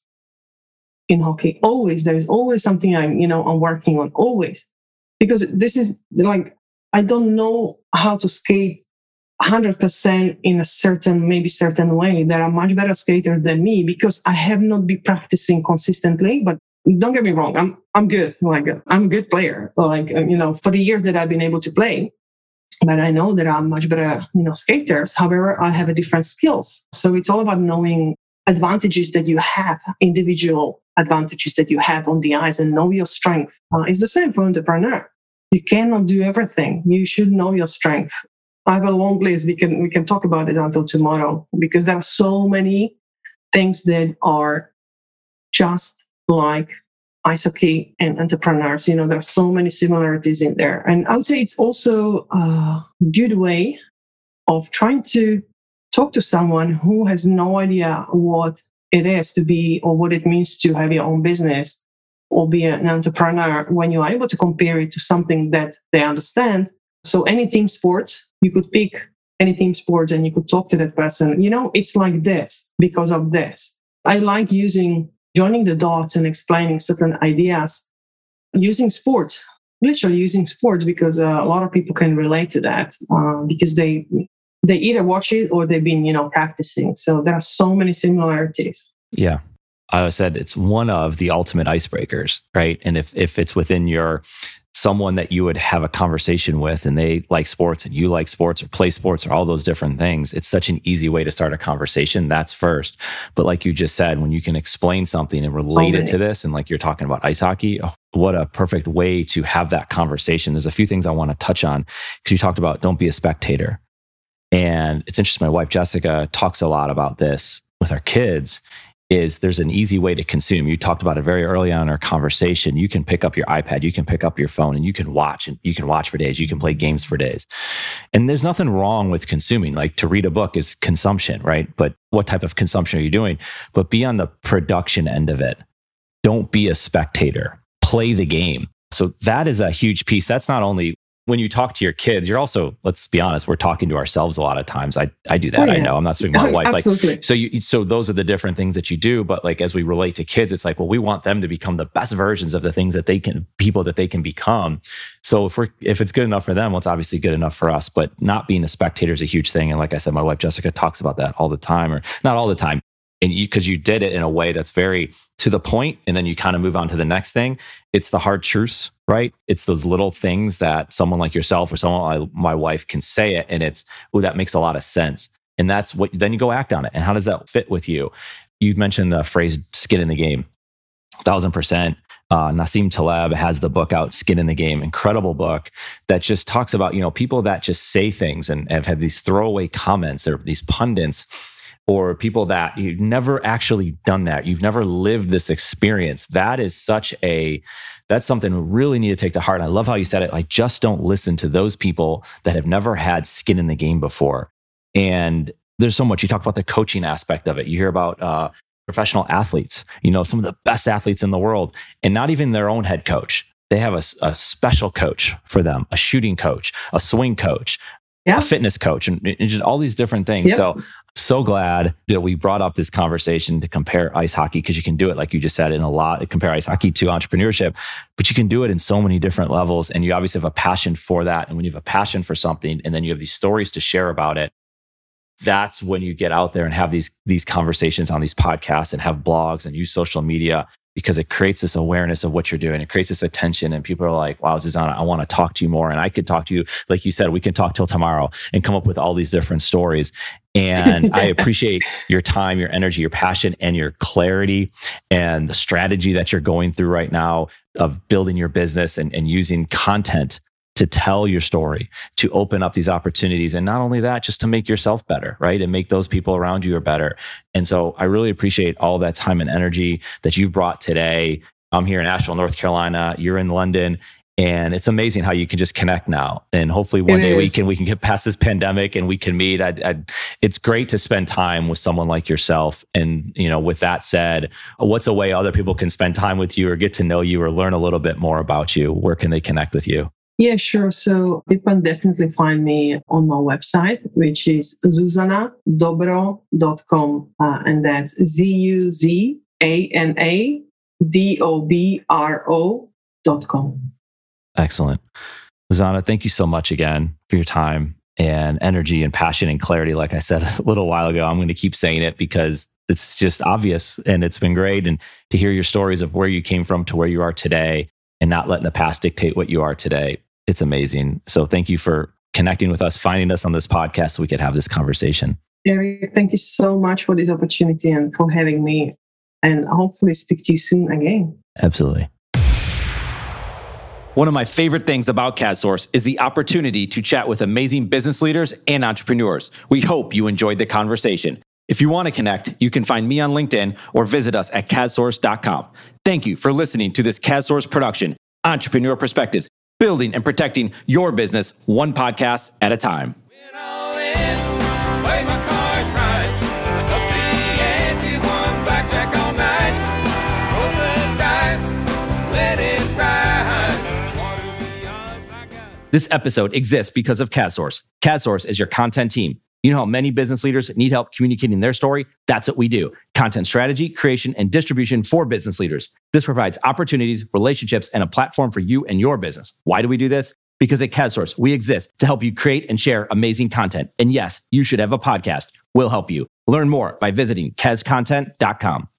in hockey. Always. There's always something I'm, you know, I'm working on, always. Because this is like, I don't know how to skate one hundred percent in a certain, maybe certain way. There are much better skaters than me because I have not been practicing consistently. But don't get me wrong, I'm I'm good. Like, I'm a good player. Like, you know, for the years that I've been able to play. But I know that I'm much better, you know, skaters. However, I have a different skills. So it's all about knowing advantages that you have, individual advantages that you have on the ice, and know your strength. Uh, it's the same for entrepreneur. You cannot do everything. You should know your strength. I have a long list. We can we can talk about it until tomorrow because there are so many things that are just like ice hockey and entrepreneurs. You know, there are so many similarities in there. And I would say it's also a good way of trying to talk to someone who has no idea what it is to be or what it means to have your own business or be an entrepreneur, when you are able to compare it to something that they understand. So any team sports, you could pick any team sports and you could talk to that person. You know, it's like this because of this. I like using, joining the dots and explaining certain ideas using sports, literally using sports, because uh, a lot of people can relate to that uh, because they they either watch it or they've been, you know, practicing. So there are so many similarities. Yeah. I said it's one of the ultimate icebreakers, right? And if if it's within your someone that you would have a conversation with and they like sports and you like sports or play sports or all those different things, it's such an easy way to start a conversation. That's first. But like you just said, when you can explain something and relate so it to this, and like you're talking about ice hockey, oh, what a perfect way to have that conversation. There's a few things I want to touch on because you talked about don't be a spectator. And it's interesting, my wife, Jessica, talks a lot about this with our kids, is there's an easy way to consume. You talked about it very early on in our conversation. You can pick up your iPad, you can pick up your phone, and you can watch, and you can watch for days. You can play games for days. And there's nothing wrong with consuming. Like, to read a book is consumption, right? But what type of consumption are you doing? But be on the production end of it. Don't be a spectator. Play the game. So that is a huge piece. That's not only when you talk to your kids, you're also, let's be honest, we're talking to ourselves a lot of times. I I do that. Oh, yeah. I know. I'm not speaking to my wife. Absolutely. Like, so you, so those are the different things that you do. But like, as we relate to kids, it's like, well, we want them to become the best versions of the things that they can, people that they can become. So if we're, if it's good enough for them, well, it's obviously good enough for us. But not being a spectator is a huge thing. And like I said, my wife, Jessica, talks about that all the time, or not all the time. And you, because you did it in a way that's very to the point, and then you kind of move on to the next thing. It's the hard truths right? It's those little things that someone like yourself or someone like my wife can say it, and it's, oh, that makes a lot of sense. And that's what, then you go act on it. And how does that fit with you? You mentioned the phrase skin in the game. Thousand percent. Uh, Nassim Taleb has the book out, Skin in the Game, incredible book that just talks about, you know, people that just say things and have had these throwaway comments or these pundits, or people that you've never actually done that. You've never lived this experience. That is such a, that's something we really need to take to heart. And I love how you said it. Like, just don't listen to those people that have never had skin in the game before. And there's so much. You talk about the coaching aspect of it. You hear about uh, professional athletes, you know, some of the best athletes in the world, and not even their own head coach. They have a, a special coach for them, a shooting coach, a swing coach, yeah. a fitness coach, and, and just all these different things. Yep. So, so glad that we brought up this conversation to compare ice hockey, because you can do it, like you just said, in a lot, compare ice hockey to entrepreneurship, but you can do it in so many different levels. And you obviously have a passion for that. And when you have a passion for something, and then you have these stories to share about it, that's when you get out there and have these, these conversations on these podcasts and have blogs and use social media, because it creates this awareness of what you're doing. It creates this attention, and people are like, wow, Zuzana, I want to talk to you more. And I could talk to you, like you said, we can talk till tomorrow and come up with all these different stories. And I appreciate your time, your energy, your passion, and your clarity, and the strategy that you're going through right now of building your business and, and using content to tell your story, to open up these opportunities. And not only that, just to make yourself better, right? And make those people around you are better. And so I really appreciate all that time and energy that you've brought today. I'm here in Asheville, North Carolina. You're in London. And it's amazing how you can just connect now. And hopefully one it day is. we can we can get past this pandemic and we can meet. I'd, I'd, it's great to spend time with someone like yourself. And, you know, with that said, what's a way other people can spend time with you or get to know you or learn a little bit more about you? Where can they connect with you? Yeah, sure. So people can definitely find me on my website, which is zuzana dobro dot com. Uh, and that's Z U Z A N A D O B R O dot com. Excellent. Zuzana, thank you so much again for your time and energy and passion and clarity. Like I said a little while ago, I'm going to keep saying it because it's just obvious, and it's been great. And to hear your stories of where you came from to where you are today, and not letting the past dictate what you are today. It's amazing. So thank you for connecting with us, finding us on this podcast so we could have this conversation. Eric, thank you so much for this opportunity and for having me, and hopefully speak to you soon again. Absolutely. One of my favorite things about CADSource is the opportunity to chat with amazing business leaders and entrepreneurs. We hope you enjoyed the conversation. If you want to connect, you can find me on LinkedIn or visit us at CAD source dot com. Thank you for listening to this CADSource production, Entrepreneur Perspectives, building and protecting your business one podcast at a time. This episode exists because of CADSource. CADSource is your content team. You know how many business leaders need help communicating their story? That's what we do. Content strategy, creation, and distribution for business leaders. This provides opportunities, relationships, and a platform for you and your business. Why do we do this? Because at CADSource, we exist to help you create and share amazing content. And yes, you should have a podcast. We'll help you. Learn more by visiting Kez Content dot com.